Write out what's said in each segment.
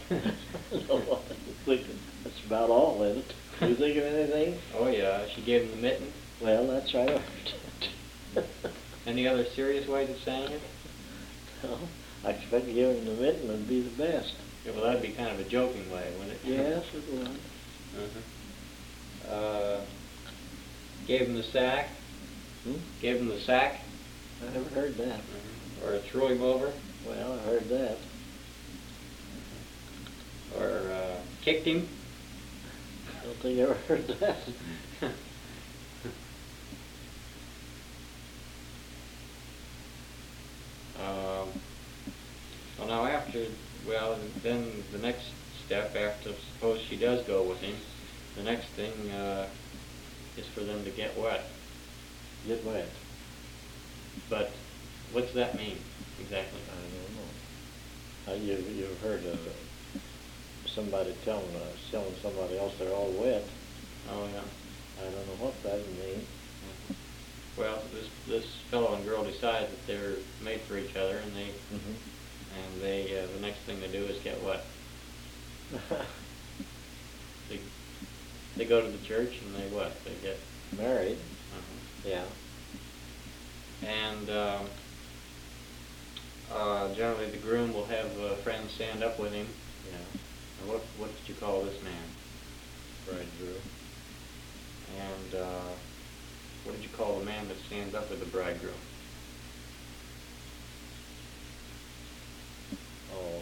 No, that's about all, isn't it? Do you think of anything? Oh yeah, she gave him the mitten. Well, that's right. Any other serious ways of saying it? Well, I expect giving the mitten would be the best. Yeah, well, that'd be kind of a joking way, wouldn't it? Yes, it would. Gave him the sack. Hmm? Gave him the sack. I never heard that. Or threw him over. Well, I heard that. Or kicked him. I don't think I ever heard that. Well, now then the next step, after suppose she does go with him, the next thing is for them to get wet. Get wet. But what's that mean exactly? I don't know. You've heard of somebody telling somebody else they're all wet. Oh yeah. I don't know what that would mean. Well, this fellow and girl decide that they're made for each other, and the next thing they do is get what? They go to the church and they what? They get married. Yeah. And generally the groom will have friends stand up with him. Yeah. And what did you call this man? Bridegroom. And what did you call the man that stands up with the bridegroom? Oh.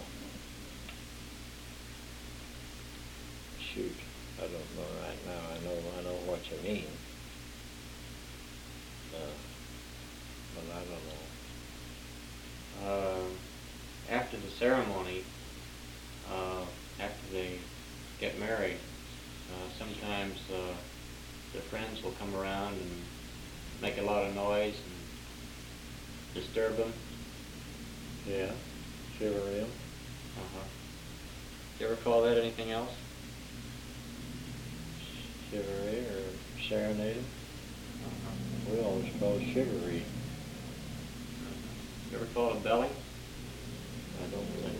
Shoot. I don't know right now. I know what you mean. But I don't know. After the ceremony, after they get married, sometimes their friends will come around and make a lot of noise and disturb them. Yeah. Shiver him. You ever call that anything else? Chivalry or serenade? We always call it chivalry. You ever call it belly? I don't think.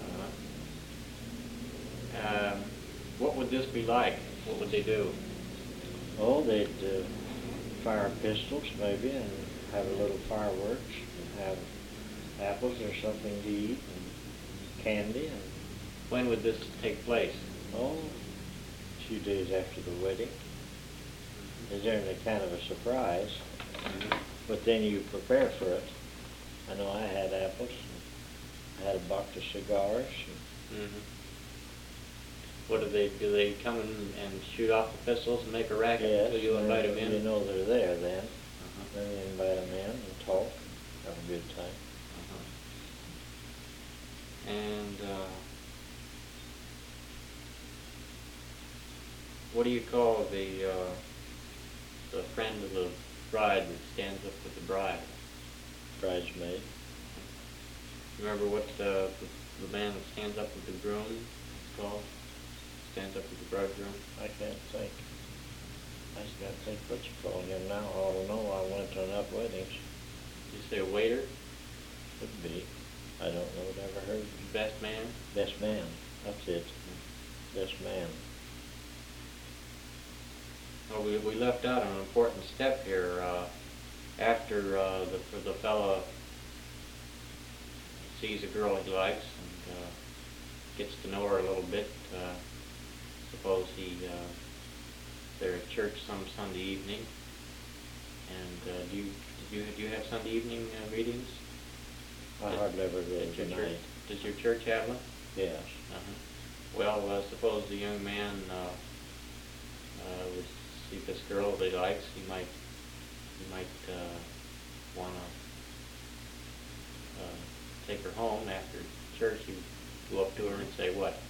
What would this be like? What would they do? Oh, they'd fire pistols maybe and have a little fireworks and have apples or something to eat and candy. And When would this take place? oh, a few days after the wedding. It's generally kind of a surprise, but then you prepare for it. I know I had apples. I had a box of cigars. What do? They come in and shoot off the pistols and make a racket Yes, until you invite them in? You know they're there then. Then you invite them in and talk, have a good time. And what do you call the friend of the bride that stands up with the bride? Bridesmaid. Remember what the man that stands up with the groom is called? Stands up with the bridegroom? I can't think. I just gotta think what you call him now. I ought to know. I went to enough weddings. Did you say a waiter? Could be. I don't know. Never heard. Best man? Best man. That's it. Best man. Well, we left out an important step here. After the fella sees a girl he likes and gets to know her a little bit, suppose they're at church some Sunday evening, and do you have Sunday evening meetings? I hardly ever go At your tonight. church? Does your church have one? Yes. Well, suppose the young man would see this girl that he likes. He might want to take her home after church. He would go up to her and say, "What?